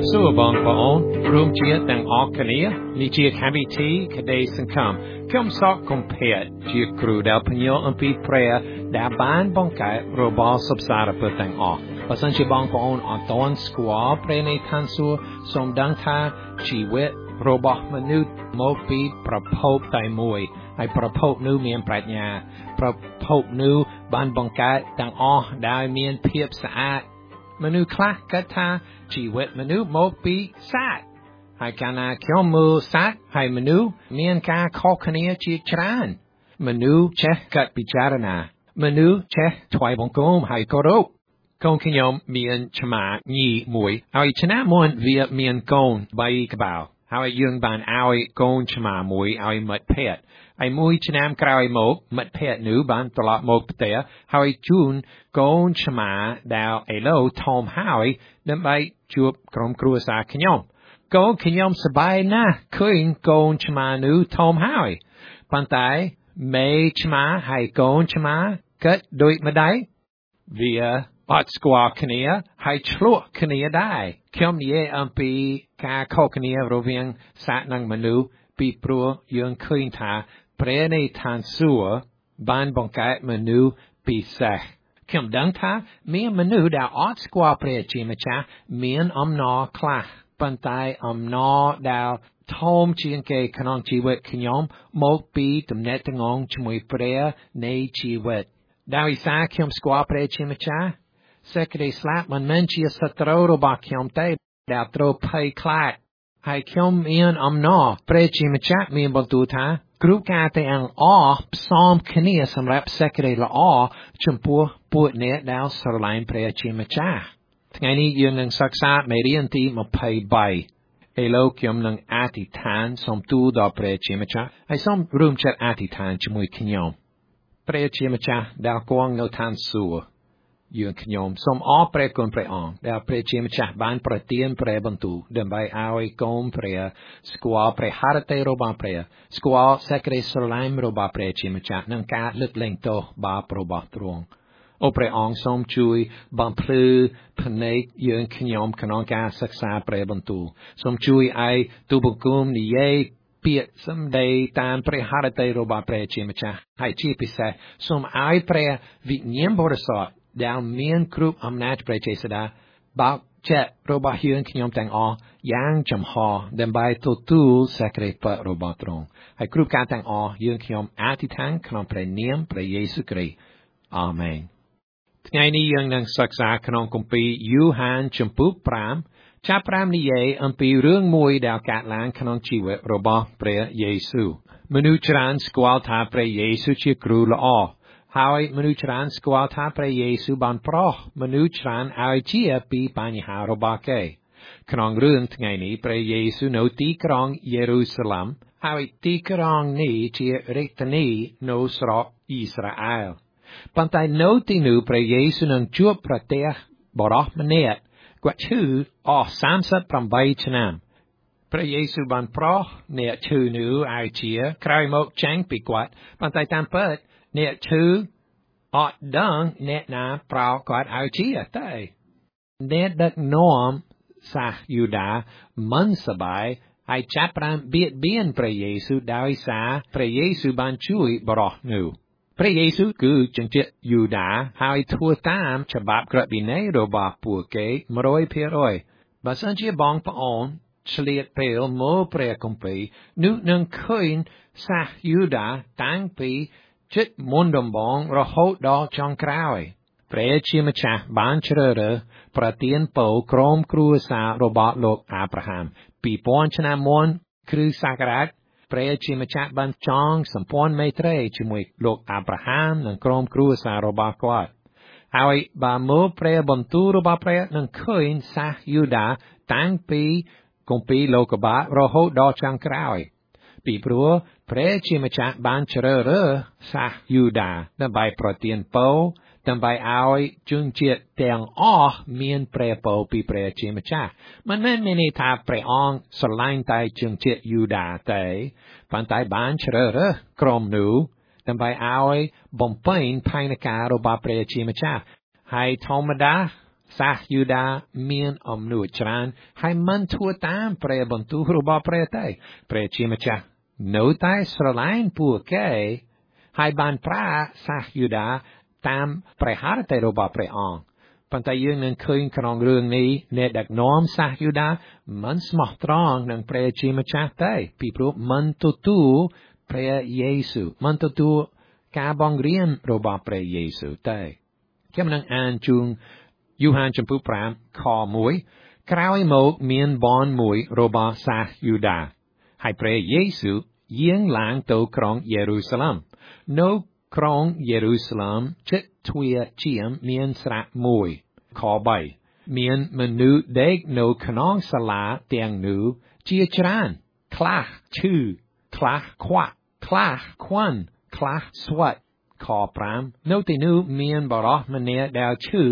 บสู้บองปอนรวมเชียร์แต่งออกกันนี้นิจิตแฮบิทีคดีสังคมคำสอบคอมเพลตเชียร์ครูดาวพญอัมพีเพรย์ดาบ้านบองไก่โรบอลสับสารเปิดแต่งออกปัจจุบันบองปอนอันตอนสกัวเพรในทันสูสมดังท่าชีวิตโรบอมนุษย์โมปีประพบไตมวยให้ประพบนูเมียนปรัชญาประพบนูบ้านบองไก่แต่งออกได้เมียนเพียบสะอาดมนุษย์คลากัตถาชีวิตมนุษย์โมปีสัตว์ให้การเกี่ยวมือสัตว์ให้มนุษย์มีการข้อขณีจีจรานมนุษย์เช็คกัดพิจารณามนุษย์เช็คถวายบังคมให้เคารพคงขยมมีนชมาญีมวยเอาชนะมวนเวียมีนกงใบกระเป๋าเอายืงบานเอากงชมามวยเอามัดเพชรไอ้มวยชนะกลายหมกมัดเพชรหนูบานตลอดหมกเตะเอาจูนกงชมาดาวไอ้โลทอมหายนำไปจูบกรมครัวสาขยมกงขยมสบายนะคืนกงชมาหนูทอมหายปันไตไม่ชมาให้กงชมาเกิดโดยมาได้เวียอัดสกวาคเนียให้ชลวคเนียได้เขียมเย่อัมปีกาข้อคเนียรเวียงสะนังมนุปีปลัวยังคืนทาเปรในทานสัวบ้านบงกายมนุปีเสกเขียมดังทาเมียมนุดาวอัดสกวาเปรจิมจ้าเมียนอมนอคลาปันไตอมนอดาวทอมชียงเกขนองชีวิตขยมโมปีตำเนตงองชมวยเปรในชีวิตดาวอิสาเขียมสกวาเปรจิมจ้าSecretary Slap man menchie satro roba kiom te da tro pay clat hai kiom ian amna prechi machak mi bantuta group ka te ang psalm kania samrap Secretary la chumpu put ne dao sarline prechi machak tngani yun ng saksa merianti mapay bay elo kiom ng atitan som tu da prechi machak ai som room chat atitan chmui kinyom prechi machak da kwang no tan suยืนขยมสมอ้อเปรกนเปรอองเดาเปรชิมชะบ้านประเตียนเปรบันตูเดินไปเอาไอ้กมเปรสกัวเปรฮาร์เตโรบาเปรสกัวเซกเรสไลม์โรบาเปรชิมชะนังกาลึกเล่งโตบาโปรบาตรงโอเปรอองสมจุยบังพลือพเนกยืนขยมขนองกาศึกษาเปรบันตูสมจุยไอตูบุกุมนิเยเปียสมเดย์ตามเปรฮาร์เตโรบาเปรชิมชะให้ชีพิเศษสมไอเปรวิญญาณบริสุทธิ์ดาวเมียนครูอำนาจประเจษดาบักเจโรบาฮินขยมแตงอย่างจำหอเดินไปตูเซกเรปโรบาตรงให้ครูการแตงยืนขยมอธิษฐานขนมประเนียมพระเยซูคริสต์อาเมนថ្ងៃនេះយើងនឹងសិក្សាក្នុងគម្ពីរយូហានចំពុះ5ចាប់ផ្ដើមនិយាយអំពីរឿងមួយដែលកើតឡើងក្នុងជីវិតរបស់ព្រះយេស៊ូវមនុស្សច្រើនស្គាល់ថាព្រះយេស៊ូវជាគ្រូល្អហើយមនុស្សច្រើនស្គាល់ថាព្រះយេស៊ូវបានប្រោសមនុស្សច្រើនឲ្យជាពីបញ្ហារបស់គេក្នុងរឿងថ្ងៃនេះព្រះយេស៊ូវនៅទីក្រុងយេរូសាឡិមហើយទីក្រុងនេះជារាជធានីនៅស្រុកអ៊ីស្រាអែលប៉ុន្តែនៅទីនោះព្រះយេស៊ូវនឹងជួបប្រទះបុរសម្នាក់គាត់ឈឺអស់38ឆ្នាំព្រះយេស៊ូវបានប្រោសអ្នកឈឺនោះឲ្យជាក្រោយមកចាញ់ពីគាត់ប៉ុន្តែតាមពិតអ្នកឈឺអត់ដឹងអ្នកណាប្រោសគាត់ឲ្យជាតែអ្នកដឹកនាំសាសយូដាមិនសប្បាយហើយចាប់ផ្ដើមបៀតបៀនព្រះយេស៊ូវដោយសារព្រះយេស៊ូវបានជួយបរិសុទ្ធនោះព្រះយេស៊ូវគឺជនជាតិយូដាហើយធ្វើតាមច្បាប់ក្រឹតវិន័យរបស់ពួកគេ 100% បើសិនជាបងប្អូនឆ្លៀតពេលមើលព្រះគម្ពីរនោះនឹងឃើញសាសយូដាតាំងពីចិត្តមុនដំបូងរហូតដល់ចុងក្រោយព្រះជាម្ចាស់បានជ្រើសរើសប្រទានពរក្រុមគ្រួសាររបស់លោកអាប់រ៉ាហាំ2000ឆ្នាំមុនគ្រិស្តសករាជព្រះជាម្ចាស់បានចងសម្ព័ន្ធមេត្រីជាមួយលោកអាប់រ៉ាហាំនិងក្រុមគ្រួសាររបស់គាត់ហើយបើមើលព្រះបន្ទូលរបស់ព្រះនឹងឃើញសាសយូដាតាំងពីគម្ពីរលោកុបាទរហូតដល់ចុងក្រោយពីព្រោះព្រះជាម្ចាស់បានជ្រើសរើសសាសយូដាដើម្បីប្រទានពរដើម្បីឲ្យជនជាតិទាំងអស់មានព្រះពរពីព្រះជាម្ចាស់មិនមែនមានន័យថាព្រះអង្គស្រឡាញ់តែជនជាតិយូដាទេប៉ុន្តែបានជ្រើសរើសក្រុមនោះដើម្បីឲ្យបំពេញផែនការរបស់ព្រះជាម្ចាស់ហើយធម្មតាសាសយូដាមានអំនួតច្រើនហើយមិនធ្វើតាមព្រះបន្ទូលរបស់ព្រះទេព្រះជាម្ចាស់នៅតែស្រឡាញ់ពួកគេហើយបានប្រើសាសយូដាតាមព្រះハរតីរបស់ព្រះអង្គប៉ុន្តែយើងនឹងឃើញក្នុងរឿងនេះអ្នកដឹកនាំសាសយូដាមិនស្មោះត្រង់នឹងព្រះជាម្ចាស់ទេពីព្រោះមិនទទួលព្រះយេស៊ូវមិនទទួលការបង្រៀនរបស់ព្រះយេស៊ូវទេខ្ញុំនឹងអានជូនយូហានចំពុក5ខ1ក្រោយមកមានបងមួយរបស់សាសយូដាហើយព្រះយេស៊ូវយាងឡើងទៅក្រុងយេរូសាឡិមនៅក្រុងយេរូសាឡិមជិតទ្វារជាមមានស្រះមួយខ3មានមនុស្សដេកនៅក្នុងសាលាទាំងនោះជាច្រើនខ្លះឈឺខ្លះខ្វាក់ខ្លះខ្វាន់ខ្លះស្វិតខ5នៅទីនោះមានបុរសម្នាក់ដែលឈឺ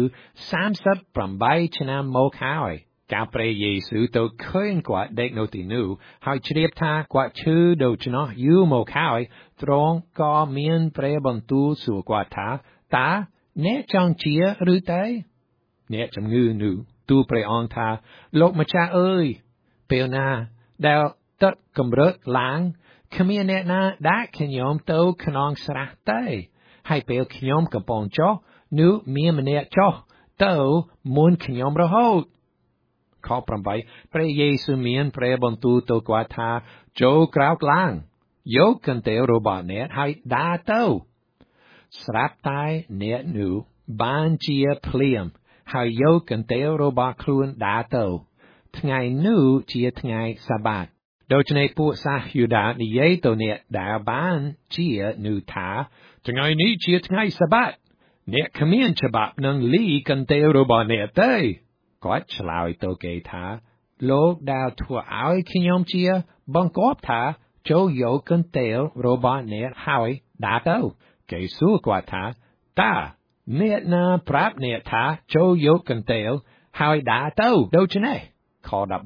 38ឆ្នាំមកហើយកាលព្រះយេស៊ូវទៅឃើញគាត់ដេកនៅទីនោះហើយជ្រាបថាគាត់ឈឺដូច្នោះយូរមកហើយទ្រង់ក៏មានព្រះបន្ទូលសួរគាត់ថាតើអ្នកចង់ជាឬទេអ្នកជំងឺនោះទូលព្រះអង្គថាលោកម្ចាស់អើយពេលណាដែលទឹកកម្រិតឡើងគ្មានអ្នកណាដាក់ខ្ញុំទៅក្នុងស្រះទេហើយពេលខ្ញុំកំពុងចុះនោះមានម្នាក់ចុះទៅមុនខ្ញុំរហូតខ8ព្រះយេស៊ូវមានព្រះបន្ទូលទៅគាត់ថាចូលក្រោកឡើងយកកន្ទេលរបស់អ្នកហើយដើរទៅស្រាប់តែអ្នកនោះបានជាភ្លាមហើយយកកន្ទេលរបស់ខ្លួនដើរទៅថ្ងៃនោះជាថ្ងៃសាបាតដូច្នេះពួកសាសយូដានិយាយទៅអ្នកដែលបានជានោះថាថ្ងៃនេះជាថ្ងៃសាបាតអ្នកគ្មានច្បាប់នឹងលីកន្ទេលរបស់អ្នកទេគាត់ឆ្លើយទៅគេថាលោកដែលធ្វើឲ្យខ្ញុំជាបង្គាប់ថាចូលយកកន្ទេលរបស់អ្នកហើយដើរទៅគេសួរគាត់ថាតើអ្នកណាប្រាប់អ្នកថាចូលយកកន្ទេលហើយដើរទៅដូច្នេះខ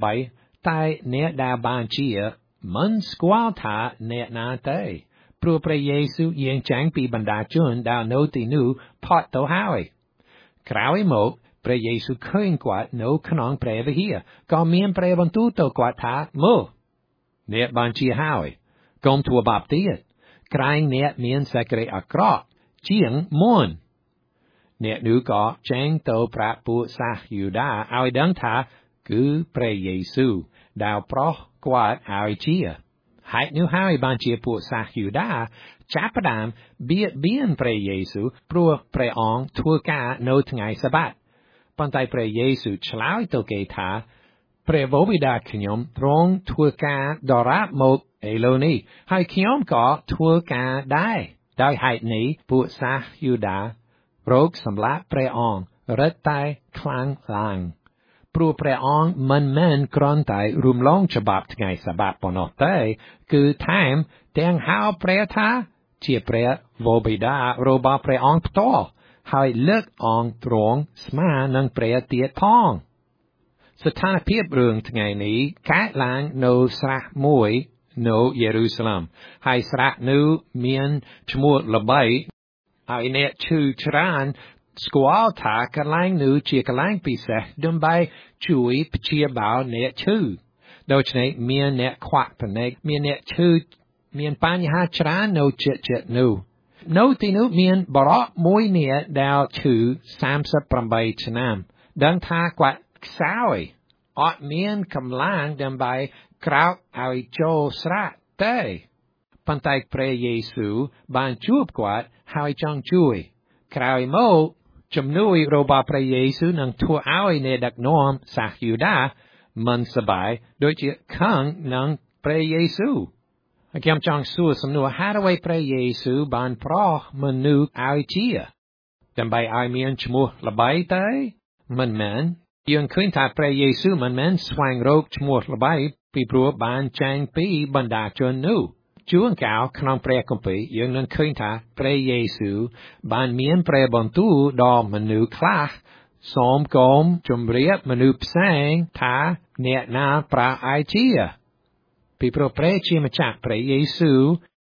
13តែអ្នកដែលបានជាមិនស្គាល់ថាអ្នកណាទេព្រោះព្រះយេស៊ូវយាងចេញពីបណ្ដាជនដែលនៅទីនោះផុតទៅហើយក្រោយមកព្រះយេស៊ូវឃើញគាត់នៅក្នុងព្រះវិហារក៏មានព្រះបន្ទូលទៅគាត់ថាមើលអ្នកបានជាហើយកុំធ្វើបាបទៀតក្រែងអ្នកមានសេចក្តីអាក្រក់ជាងមុនអ្នកនោះក៏ចេញទៅប្រាប់ពួកសាសយូដាឲ្យដឹងថាគឺព្រះយេស៊ូវដែលប្រោសគាត់ឲ្យជាហេតុនោះហើយបានជាពួកសាសយូដាចាប់ផ្ដើមបៀតបៀនព្រះយេស៊ូវព្រោះព្រះអង្គធ្វើការនៅថ្ងៃសាបាតប៉ុន្តែព្រះយេស៊ូវឆ្លើយទៅគេថាព្រះវរបិតាខ្ញុំទ្រង់ធ្វើការដរាបមកឥឡូវនេះហើយខ្ញុំក៏ធ្វើការដែរដោយហេតុនេះពួកសាសយូដារកសម្លាប់ព្រះអង្គរឹតតែខ្លាំងឡើងព្រោះព្រះអង្គមិនមែនគ្រាន់តែរំលងច្បាប់ថ្ងៃសាបាតប៉ុណ្ណោះទេគឺថែមទាំងហៅព្រះថាជាព្រះវរបិតារបស់ព្រះអង្គផ្ទាល់ហើយលើកអង្គទ្រង់ស្មើនឹងព្រះទៀតផងស្ថានភាពរឿងថ្ងៃនេះកើតឡើងនៅស្រះមួយនៅយេរូសាឡិមហើយស្រះនោះមានឈ្មោះល្បីហើយអ្នកឈឺច្រើនស្គាល់ថាកន្លែងនោះជាកន្លែងពិសេសដើម្បីជួយព្យាបាលអ្នកឈឺដូច្នេះមានអ្នកខ្វាក់ភ្នែកមានអ្នកឈឺមានបញ្ហាច្រើននៅជិតនោះនៅទីនោះមានបុរសមួយនាក់ដែលឈឺ38ឆ្នាំដឹងថាគាត់ខ្សោយអត់មានកម្លាំងដើម្បីក្រោកឲ្យចូលស្រះទេប៉ុន្តែព្រះយេស៊ូវបានជួបគាត់ហើយចង់ជួយក្រោយមកជំនួយរបស់ព្រះយេស៊ូវនឹងធ្វើឲ្យអ្នកដឹកនាំសាសយូដាមិនសប្បាយដូចជាខឹងនឹងព្រះយេស៊ូវខ្ញុំចង់សួរសំណួរហេតុអ្វីព្រះយេស៊ូវបានប្រោសមនុស្សឲ្យជាដើម្បីឲ្យមានឈ្មោះល្បីទេមិនមែនយើងឃើញថាព្រះយេស៊ូវមិនមែនស្វែងរកឈ្មោះល្បីពីព្រោះបានចេញពីបណ្ដាជននោះជួនកាលក្នុងព្រះគម្ពីរយើងនឹងឃើញថាព្រះយេស៊ូវបានមានព្រះបន្ទូលដល់មនុស្សខ្លះសូមគំជម្រាបមនុស្សផ្សេងថាអ្នកណាប្រើឲ្យជាពីព្រោះព្រះជាម្ចាស់ព្រះយេស៊ូវ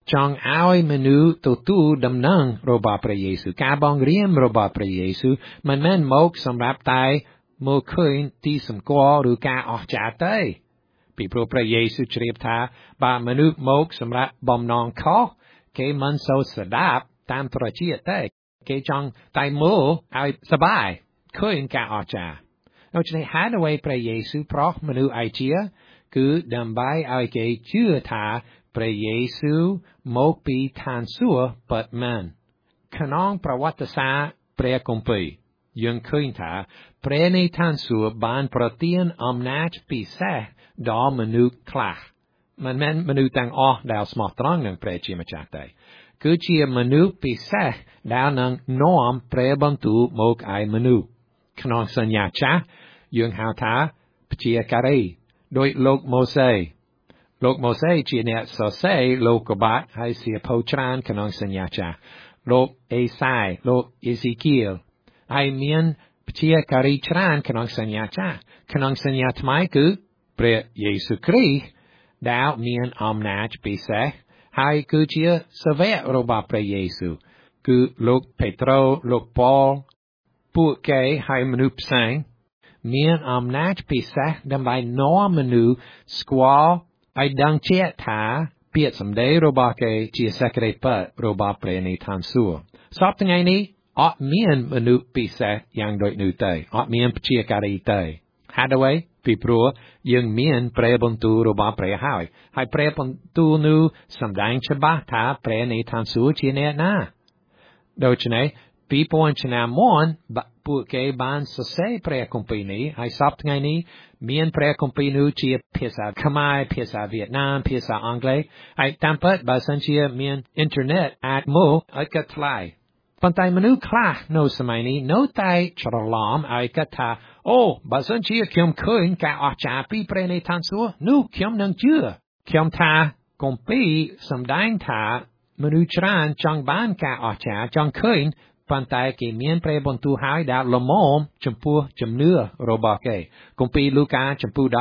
ចង់ឲ្យមនុស្សទទួលដំណឹងរបស់ព្រះយេស៊ូវការបង្រៀនរបស់ព្រះយេស៊ូវមិនមែនមកសម្រាប់តែមកឃើញទីសម្គាល់ឬការអស្ចារ្យទេពីព្រោះព្រះយេស៊ូវជ្រាបថាបើមនុស្សមកសម្រាប់បំណងខុសគេមិនសូវស្ដាប់តាមត្រចៀកទេគេចង់តែមើលឲ្យសប្បាយឃើញការអស្ចារ្យដូច្នេះហេតុអ្វីព្រះយេស៊ូវប្រោសមនុស្សឯជាគឺដើម្បីឲ្យគេជឿថាព្រះយេស៊ូវមកពីឋានសួគ៌ពិតមែនក្នុងប្រវត្តិសាស្ត្រព្រះគម្ពីរយើងឃើញថាព្រះនៃឋានសួគ៌បានប្រទានអំណាចពិសេសដល់មនុស្សខ្លះមិនមែនមនុស្សទាំងអស់ដែលស្មោះត្រង់នឹងព្រះជាម្ចាស់ទេគឺជាមនុស្សពិសេសដែលនឹងនាំព្រះបន្ទូលមកឲ្យមនុស្សក្នុងសញ្ញាចាស់យើងហៅថាព្យាការីដោយលោកម៉ូសេជាអ្នកសរសេរលោកុបាទហើយសៀវភៅច្រើនក្នុងសញ្ញាចាស់លោកអេសាយលោកអេស៊ីគៀលហើយមានព្យាការីច្រើនក្នុងសញ្ញាចាស់ក្នុងសញ្ញាថ្មីគឺព្រះយេស៊ូវគ្រីស្ទដែលមានអំណាចពិសេសហើយគឺជាសាវករបស់ព្រះយេស៊ូវគឺលោកពេត្រូលោកប៉ូលពួកគេហើយមនុស្សផ្សេងមានអំណាចពិសេសដើម្បីនាំមនុស្សស្គាល់ឲ្យដឹងជាក់ថាពាក្យសម្ដីរបស់គេជាសេចក្តីពិតរបស់ព្រះនៃឋានសួគ៌សពថ្ងៃនេះអត់មានមនុស្សពិសេសយ៉ាងដូចនោះទេអត់មានព្យាការីទេហេតុអ្វីពីព្រោះយើងមានព្រះបន្ទូលរបស់ព្រះហើយព្រះបន្ទូលនោះសម្ដែងច្បាស់ថាព្រះនៃឋានសួគ៌ជាអ្នកណាដូច្នេះ2000ឆ្នាំមុនពួកគេបានសរសេរព្រះគម្ពីរនេះហើយសពថ្ងៃនេះមានព្រះគម្ពីរនោះជាភាសាខ្មែរភាសាវៀតណាមភាសាអង់គ្លេសហើយតាមពិតបើសិនជាមានអ៊ីនធឺណិតអាចមកឲ្យគិតថ្លៃប៉ុន្តែមនុស្សខ្លះនៅសម័យនេះនៅតែច្រឡំឲ្យគិតថាអូបើសិនជាខ្ញុំឃើញការអស្ចារ្យពីព្រះនៃឋានសួគ៌នោះខ្ញុំនឹងជឿខ្ញុំថាគម្ពីរសម្ដែងថាមនុស្សច្រើនចង់បានការអស្ចារ្យចង់ឃើញប៉ុន្តែគេមានព្រះបន្ទូលហើយដែលល្មមចំពោះជំនឿរបស់គេគម្ពីរលូកាចំពោះ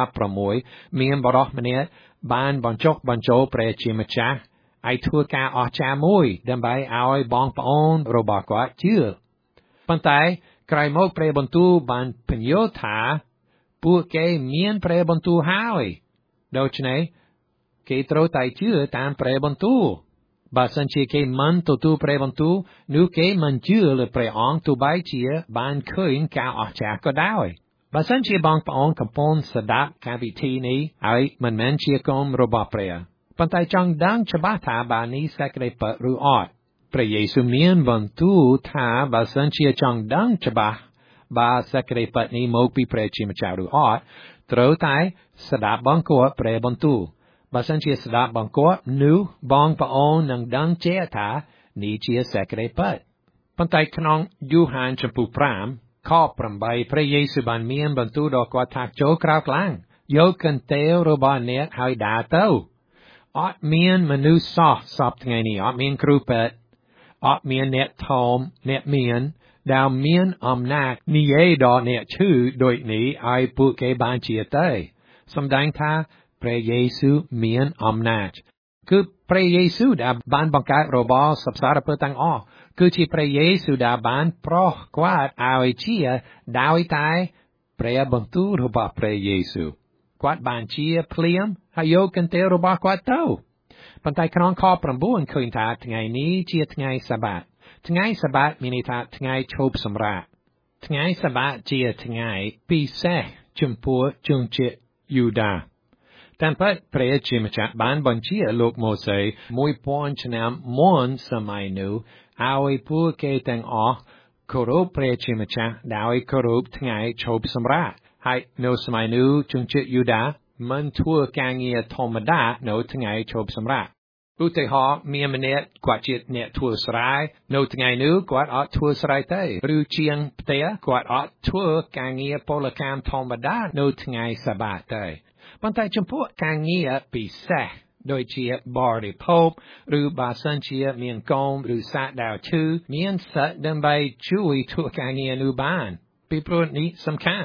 16មានបរិសម្នាក់បានបញ្ចុះបញ្ចូលព្រះជាម្ចាស់ឲ្យធ្វើការអស្ចារ្យមួយដើម្បីឲ្យបងប្អូនរបស់គាត់ជឿប៉ុន្តែក្រោយមកព្រះបន្ទូលបានពន្យល់ថាពួកគេមានព្រះបន្ទូលហើយដូច្នេះគេត្រូវតែជឿតាមព្រះបន្ទូលបើសិនជាគេមិនទទួលព្រះបន្ទូលនោះគេមិនជឿលើព្រះអង្គទោះបីជាបានឃើញការអស្ចារ្យក៏ដោយបើសិនជាបងប្អូនកំពុងស្ដាប់កម្មវិធីនេះហើយមិនមែនជាកូនរបស់ព្រះប៉ុន្តែចង់ដឹងច្បាស់ថាបើនេះសេចក្តីពិតឬអត់ព្រះយេស៊ូវមានបន្ទូលថាបើសិនជាចង់ដឹងច្បាស់បើសេចក្តីពិតនេះមកពីព្រះជាម្ចាស់ឬអត់ត្រូវតែស្ដាប់បង្គាប់ព្រះបន្ទូលបើសិនជាស្ដាប់បង្គាប់នោះបងប្អូននឹងដឹងជាថានេះជាសេចក្តីពិតប៉ុន្តែក្នុងយូហានចំពោះ5ខ8ព្រះយេស៊ូវបានមានបន្ទូលដល់គាត់ថាចូលក្រោកឡើងយកកន្ទេលរបស់អ្នកហើយដើរទៅអត់មានមនុស្សសពថ្ងៃនេះអត់មានគ្រូពេទ្យអត់មានអ្នកធំអ្នកមានដែលមានអំណាចនិយាយដល់អ្នកឈឺដូចនេះឲ្យពួកគេបានជាទេសម្ដែងថាព្រះយេស៊ូវមានអំណាចគឺព្រះយេស៊ូវដែលបានបង្កើតរបបសព្វសារពើទាំងអស់គឺជាព្រះយេស៊ូវដែលបានប្រោសគាត់ឲ្យជាដោយតែព្រះបន្ទូលរបស់ព្រះយេស៊ូវគាត់បានជាភ្លាមហើយយកកន្ទេលរបស់គាត់ទៅប៉ុន្តែក្នុងខ9ឃើញថាថ្ងៃនេះជាថ្ងៃសាបាតថ្ងៃសាបាតមានន័យថាថ្ងៃឈប់សម្រាកថ្ងៃសាបាតជាថ្ងៃពិសេសចំពោះជនជាតិយូដាតាមពិតព្រះជាម្ចាស់បានបញ្ជាលោកម៉ូសេ1000ឆ្នាំមុនសម័យនោះឲ្យពួកគេទាំងអស់គោរពព្រះជាម្ចាស់ដោយគោរពថ្ងៃឈប់សម្រាកហើយនៅសម័យនោះជនជាតិយូដាមិនធ្វើការងារធម្មតានៅថ្ងៃឈប់សម្រាកឧទាហរណ៍មានម្នាក់គាត់ជាអ្នកធ្វើស្រែនៅថ្ងៃនោះគាត់អត់ធ្វើស្រែទេឬជាងផ្ទះគាត់អត់ធ្វើការងារពលកម្មធម្មតានៅថ្ងៃសាបាតទេប៉ុន្តែចំពោះការងារពិសេសដូចជាបរិភោគឬបើសិនជាមានកូនឬសាក់ដែលឈឺមានសិទ្ធិដើម្បីជួយធ្វើការងារនោះបានពីព្រោះនេះសំខាន់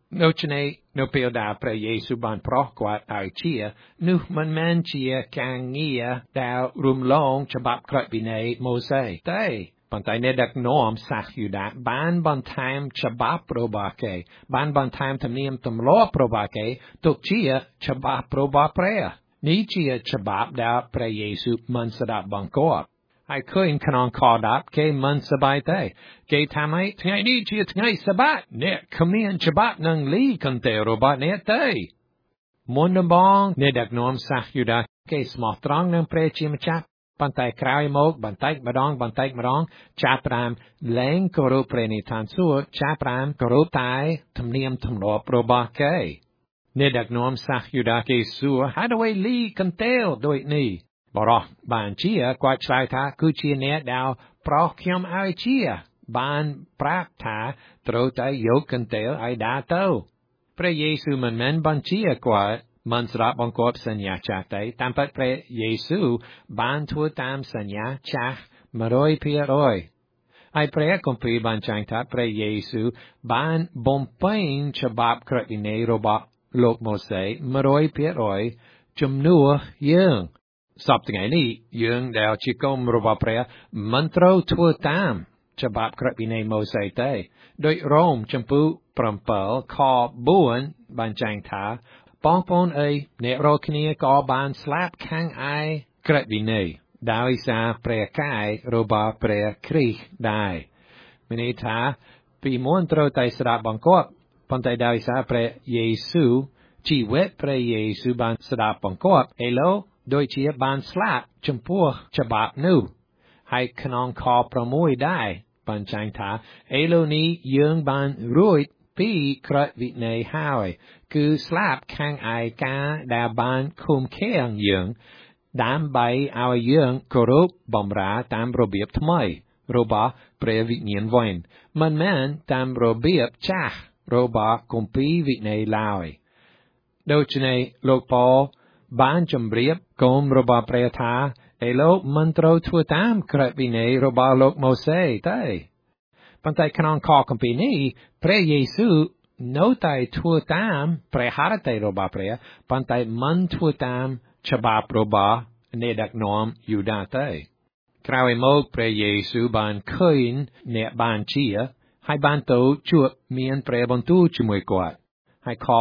ដូច្នេះនៅពេលដែលព្រះយេស៊ូវបានប្រោសគាត់ឲ្យជានោះមិនមែនជាការងារដែលរំលងច្បាប់ក្រឹតវិន័យម៉ូសេទេប៉ុន្តែអ្នកដឹកនាំសាសយូដាបានបន្ថែមច្បាប់របស់គេបានបន្ថែមទំនៀមទម្លាប់របស់គេទុកជាច្បាប់របស់ព្រះនេះជាច្បាប់ដែលព្រះយេស៊ូវមិនស្ដាប់បង្គាប់ហើយឃើញក្នុងខ10គេមិនសប្បាយទេគេថាម៉េចថ្ងៃនេះជាថ្ងៃសបាតអ្នកគ្មានច្បាប់នឹងលីកន្ទែលរបស់អ្នកទេមុនដំបូងអ្នកដឹកនាំសាសយូដាគេស្មោះត្រង់នឹងព្រះជាម្ចាស់ប៉ុន្តែក្រោយមកបន្តិចម្ដងចាប់ផ្ដើមលែងគោរពព្រះនិធានសួគ៌ចាប់ផ្ដើមគោរពតែទំនៀមទម្លាប់របស់គេអ្នកដឹកនាំសាសយូដាគេសួរហេតុអ្វីលីកន្ទែលដូចនេះបរោះបានជាគាត់ឆ្លើយថាគឺជាអ្នកដែលប្រោសខ្ញុំឲ្យជាបានប្រាប់ថាត្រូវតែយកកន្ទែលឲ្យដើរទៅព្រះយេស៊ូវមិនមែនបញ្ជាគាត់មិនស្ដាប់បង្គាប់សញ្ញាចាស់ទេតាមពិតព្រះយេស៊ូវបានធ្វើតាមសញ្ញាចាស់ 100% ហើយព្រះគម្ពីរបានចែងថាព្រះយេស៊ូវបានបំពេញច្បាប់ក្រឹតវិន័យរបស់លោកម៉ូសេ 100% ជំនួសយើងសពថ្ងៃនេះយើងដែលជាកូនរបស់ព្រះមិនត្រូវធ្វើតាមច្បាប់ក្រឹតវិន័យម៉ូសេទេដោយរ៉ូមចំពុ7ខ4បានចែងថាបងប្អូនអើយអ្នករាល់គ្នាក៏បានស្លាប់ខាងឯក្រឹតវិន័យដោយសារព្រះកាយរបស់ព្រះគ្រីស្ទដែរមានន័យថាពីមុនត្រូវតែស្ដាប់បង្គាប់ប៉ុន្តែដោយសារព្រះយេស៊ូវជីវិតព្រះយេស៊ូវបានស្ដាប់បង្គាប់ឥឡូវដូចជាបានស្លាប់ចំពោះច្បាប់នោះហើយក្នុងខ6ដែរបានចែងថាឥឡូវនេះយើងបានរួចពីក្រឹតវិន័យហើយគឺស្លាប់ខាងឯការដែលបានឃុំឃាំងយើងដើម្បីឲ្យយើងគោរពបម្រើតាមរបៀបថ្មីរបស់ព្រះវិញ្ញាណវិញមិនមែនតាមរបៀបចាស់របស់គម្ពីរវិន័យឡើយដូច្នេះលោកប៉ូលបានជម្រាបកូនរបស់ព្រះថាឥឡូវមិនត្រូវធ្វើតាមក្រឹតវិន័យរបស់លោកម៉ូសេទេប៉ុន្តែក្នុងខគម្ពីរនេះព្រះយេស៊ូវនៅតែធ្វើតាមព្រះハរតីរបស់ព្រះប៉ុន្តែមិនធ្វើតាមច្បាប់របស់អ្នកដឹកនាំយូដាទេក្រោយមកព្រះយេស៊ូវបានឃើញអ្នកបានជាហើយបានទៅជួបមានព្រះបន្ទូលជាមួយគាត់ហើយខ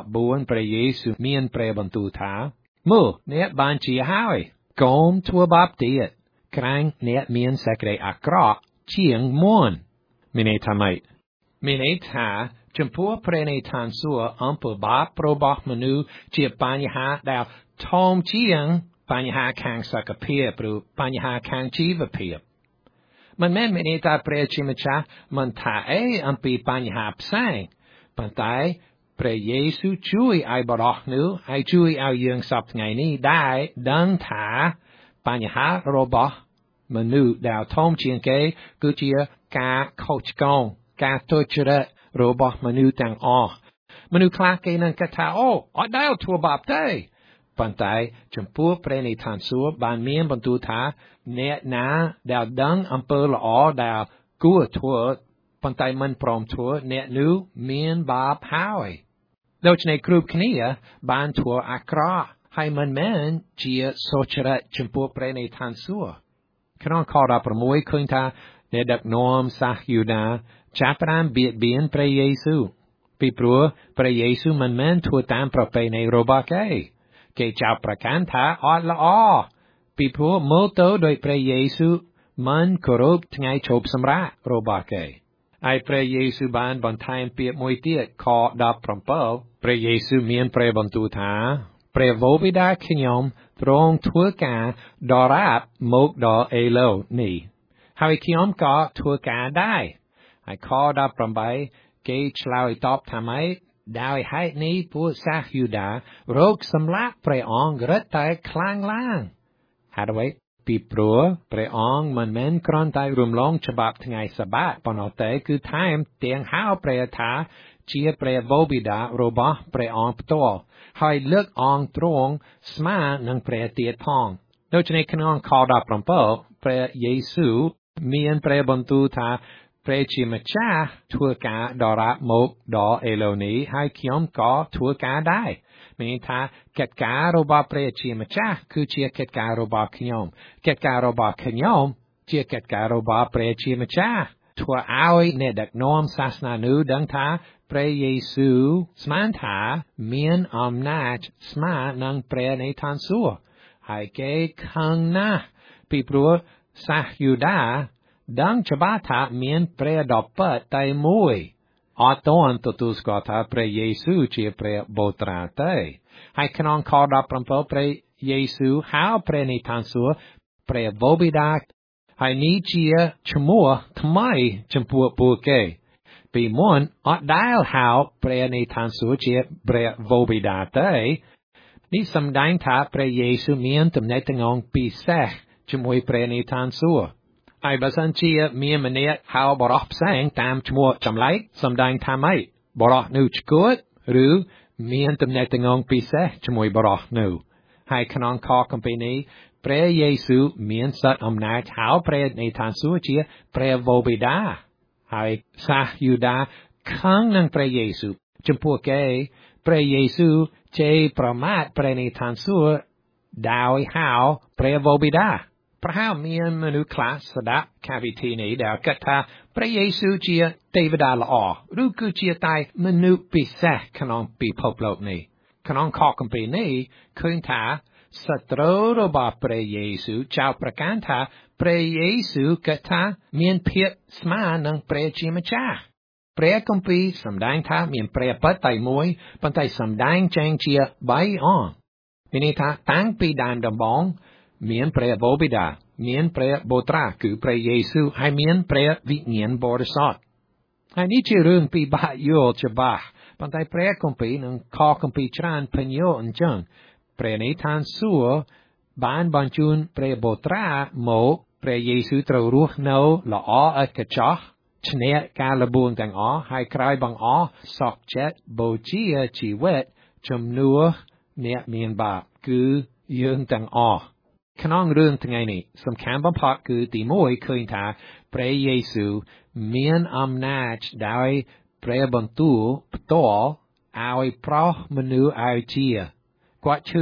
14ព្រះយេស៊ូវមានព្រះបន្ទូលថាមើលអ្នកបានជាហើយកុំធ្វើបាបទៀតក្រែងអ្នកមានសេចក្តីអាក្រក់ជាងមុនមានន័យថាម៉េចមានន័យថាចំពោះព្រះនិធានសួគ៌អំពើបាបរបស់មនុស្សជាបញ្ហាដែលធំជាងបញ្ហាខាងសុខភាពឬបញ្ហាខាងជីវភាពមិនមែនមានន័យថាព្រះជាម្ចាស់មិនថាអីអំពីបញ្ហាផ្សេងប៉ុន្តែព្រះយេស៊ូវជួយឲ្យបរិះនោះហើយជួយឲ្យយើងសពថ្ងៃនេះដែរដឹងថាបញ្ហារបស់មនុស្សដែលធំជាងគេគឺជាការខុសឆ្គងការទុច្ចរិតរបស់មនុស្សទាំងអស់មនុស្សខ្លះគេនឹងគិតថាអូអត់ដែលធ្វើបាបទេប៉ុន្តែចំពោះព្រះនិធានសួគ៌បានមានបន្ទូលថាអ្នកណាដែលដឹងអំពើល្អដែលគួរធ្វើប៉ុន្តែមិនព្រមធ្វើអ្នកនោះមានបាបហើយដូច្នេះគ្រប់គ្នាបានធ្វើអាក្រក់ហើយមិនមែនជាសុចរិតចំពោះព្រះនិធានសួគ៌ក្នុងខ16ឃើញថាអ្នកដឹកនាំសាសយូដាចាប់ផ្ដើមបៀតបៀនព្រះយេស៊ូវពីព្រោះព្រះយេស៊ូវមិនមែនធ្វើតាមប្រពៃណីរបស់គេចោទប្រកាន់ថាអត់ល្អពីព្រោះមើលទៅដោយព្រះយេស៊ូវមិនគោរពថ្ងៃឈប់សម្រាករបស់គេហើយព្រះយេស៊ូវបានបន្ថែមពាក្យមួយទៀតខ17ព្រះយេស៊ូវមានព្រះបន្ទូលថាព្រះវរបិតាខ្ញុំទ្រង់ធ្វើការដរាបមកដល់ឥឡូវនេះហើយខ្ញុំក៏ធ្វើការដែរហើយខ18គេឆ្លើយតបថាម៉េចដោយហេតុនេះពួកសាសយូដារកសម្លាប់ព្រះអង្គរឹតតែខ្លាំងឡើងហេតុអ្វីពីព្រោះព្រះអង្គមិនមែនគ្រាន់តែរំលងច្បាប់ថ្ងៃសបាតប៉ុណ្ណោះទេគឺថែមទាំងហៅព្រះថាជាព្រះវរបិតារបស់ព្រះអង្គផ្ទាល់ហើយលើកអង្គទ្រង់ស្មើនឹងព្រះទៀតផងដូច្នេះក្នុងខ17ព្រះយេស៊ូវមានព្រះបន្ទូលថាព្រះជាម្ចាស់ធ្វើការដរាបមកដល់ឥឡូវនេះហើយខ្ញុំក៏ធ្វើការដែរមានថាកិច្ចការរបស់ព្រះជាម្ចាស់គឺជាកិច្ចការរបស់ខ្ញុំកិច្ចការរបស់ខ្ញុំជាកិច្ចការរបស់ព្រះជាម្ចាស់ធ្វើឲ្យអ្នកដឹកនាំសាសនានោះដឹងថាព្រះយេស៊ូវស្មានថាមានអំណាចស្មើនឹងព្រះនៃឋានសួគ៌ហើយគេខឹងណាស់ពីព្រោះសាសយូដាដឹងច្បាស់ថាមានព្រះដ៏ពិតតែមួយអត់ទាន់ទទួលស្គាល់ថាព្រះយេស៊ូវជាព្រះបូត្រាទេហើយក្នុងខ17ព្រះយេស៊ូវហៅព្រះនៃឋានសួគ៌ព្រះវរបិតាហើយនេះជាឈ្មោះថ្មីចំពោះពួកគេពីមុនអត់ដែលហៅព្រះនៃឋានសួគ៌ជាព្រះវរបិតាទេនេះសម្ដែងថាព្រះយេស៊ូវមានទំនាក់ទំនងពិសេសជាមួយព្រះនៃឋានសួគ៌ហើយបើសិនជាមានម្នាក់ហៅបរិសុទ្ធផ្សេងតាមឈ្មោះចម្លែកសម្ដែងថាម៉េចបរិសុទ្ធនោះឈួតឬមានទំនាក់ទំនងពិសេសជាមួយបរិសុទ្ធនោះហើយក្នុងខគម្ពីរនេះព្រះយេស៊ូវមានសិទ្ធិអំណាចហៅព្រះនៃឋានសួគ៌ជាព្រះវរបិតាហើយសាសយូដាខឹងនឹងព្រះយេស៊ូវចំពោះគេព្រះយេស៊ូវជេរប្រមាថព្រះនៃឋានសួគ៌ដោយហៅព្រះវរបិតាប្រហែលមានមនុស្សខ្លះស្ដាប់កម្មវិធីនេះដែលគិតថាព្រះយេស៊ូវជាទេវតាល្អឬគឺជាតែមនុស្សពិសេសក្នុងពិភពលោកនេះក្នុងខគម្ពីរនេះឃើញថាសត្រូវរបស់ព្រះយេស៊ូវចោទប្រកាន់ថាព្រះយេស៊ូវគិតថាមានភាពស្មើនឹងព្រះជាម្ចាស់ព្រះគម្ពីរសម្ដែងថាមានព្រះពិតតែមួយប៉ុន្តែសម្ដែងចេញជា3អង្គមានន័យថាតាំងពីដើមដំបូងមានព្រះវរបិតាមានព្រះបូត្រាគឺព្រះយេស៊ូវហើយមានព្រះវិញ្ញាណបរិសុទ្ធហើយនេះជារឿងពិបាកយល់ច្បាស់ប៉ុន្តែព្រះគម្ពីរនិងខគម្ពីរច្រើនពន្យល់អញ្ចឹងព្រះនៃឋានសួគ៌បានបញ្ជូនព្រះបូត្រាមកព្រះយេស៊ូវត្រូវរស់នៅល្អឥតខ្ចោះឈ្នះការលបួងទាំងអស់ហើយក្រោយបង្អស់សុខចិត្តបូជាជីវិតជំនួសអ្នកមានបាបគឺយើងទាំងអស់ក្នុងរឿងថ្ងៃនេះសំខាន់បំផុតគឺទី1ឃើញថាព្រះយេស៊ូវមានអំណាចដោយព្រះបន្ទូលផ្ទាល់ឲ្យប្រោសមនុស្សឲ្យជាគាត់ឈឺ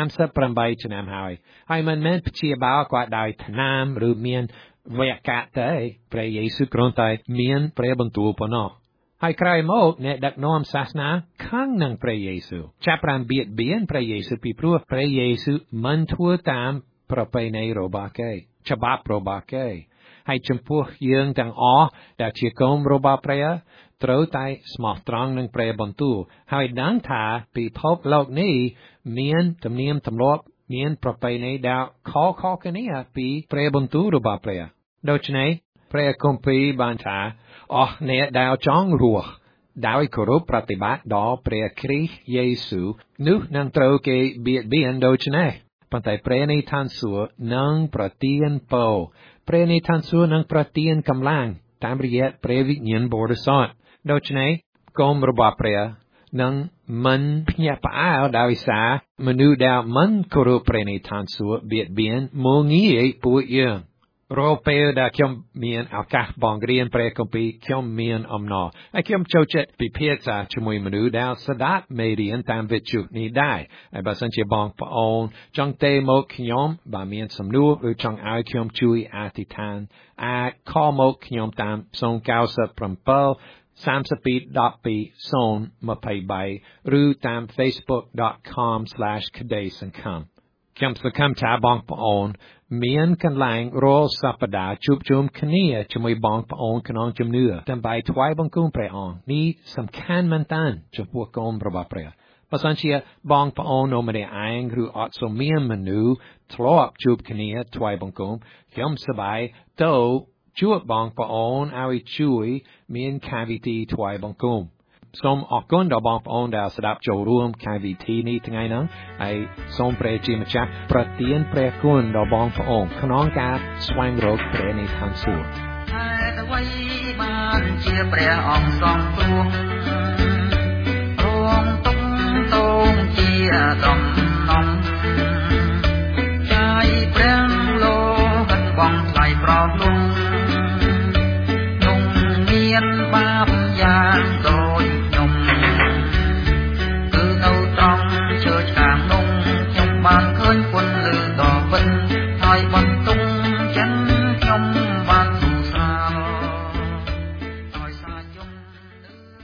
38ឆ្នាំហើយមិនមែនព្យាបាលគាត់ដោយថ្នាំឬមានវេយ្យាករណ៍ទេព្រះយេស៊ូវគ្រាន់តែមានព្រះបន្ទូលប៉ុណ្ណោះហើយក្រោយមកអ្នកដឹកនាំសាសនាខឹងនឹងព្រះយេស៊ូវចាប់ផ្ដើមបៀតបៀនព្រះយេស៊ូវពីព្រោះព្រះយេស៊ូវមិនធ្វើតាមប្រពៃណីរបស់គេច្បាប់របស់គេហើយចំពោះយើងទាំងអស់ដែលជាកូនរបស់ព្រះត្រូវតែស្មោះត្រង់នឹងព្រះបន្ទូលហើយដឹងថាពិភពលោកនេះមានទំនៀមទម្លាប់មានប្រពៃណីដែលខុសៗគ្នាពីព្រះបន្ទូលរបស់ព្រះដូច្នេះព្រះគម្ពីរបានថាអស់អ្នកដែលចង់រស់ដោយគោរពប្រតិបត្តិដល់ព្រះគ្រីស្ទយេស៊ូវនោះនឹងត្រូវគេបៀតបៀនដូច្នេះប៉ុន្តែព្រះនៃឋានសួគ៌នឹងប្រទានពរព្រះនៃឋានសួគ៌នឹងប្រទានកម្លាំងតាមរយៈព្រះវិញ្ញាណបរិសុទ្ធដូច្នេះកុំរបស់ព្រះនឹងមិនភ្ញាក់ផ្អើលដោយសារមនុស្សដែលមិនគោរពព្រះនៃឋានសួគ៌បៀតបៀនមកងាយពួកយើងរាល់ពេលដែលខ្ញុំមានឱកាសបង្រៀនព្រះគម្ពីរខ្ញុំមានអំណរហើយខ្ញុំចូលចិត្តពិភាក្សាជាមួយមនុស្សដែលស្ដាប់មេរៀនតាមវិទ្យុនេះដែរហើយបើសិនជាបងប្អូនចង់ទៅមកខ្ញុំបើមានសំណួរឬចង់ឲ្យខ្ញុំជួយអធិដ្ឋានអាចខលមកខ្ញុំតាម097-32-12-023ឬតាម facebook.com/kdaysangkham ខ្ញុំសង្ឃឹមថាបងប្អូនមានកន្លែងរាល់សប្តាហ៍ជួបជុំគ្នាជាមួយបងប្អូនក្នុងជំនឿដើម្បីថ្វាយបង្គំព្រះអង្គនេះសំខាន់មែនទែនចំពោះកូនរបស់ព្រះបើសិនជាបងប្អូននៅម្នាក់ឯងឬអត់សូវមានមនុស្សធ្លាប់ជួបគ្នាថ្វាយបង្គំខ្ញុំសប្បាយទៅជួបបងប្អូនឲ្យជួយមានកម្មវិធីថ្វាយបង្គំសូមអរគុណដល់បងប្អូនដែលស្ដាប់ចូលរួមកម្មវិធីនេះថ្ងៃនេះហើយសូមព្រះជាម្ចាស់ប្រទានព្រះគុណដល់បងប្អូនក្នុងការស្វែងរកព្រះនៃឋានសួគ៌ហើយអ្វីបានជាព្រះអង្គសង្គ្រោះរងទុក្ខទោងជាដំ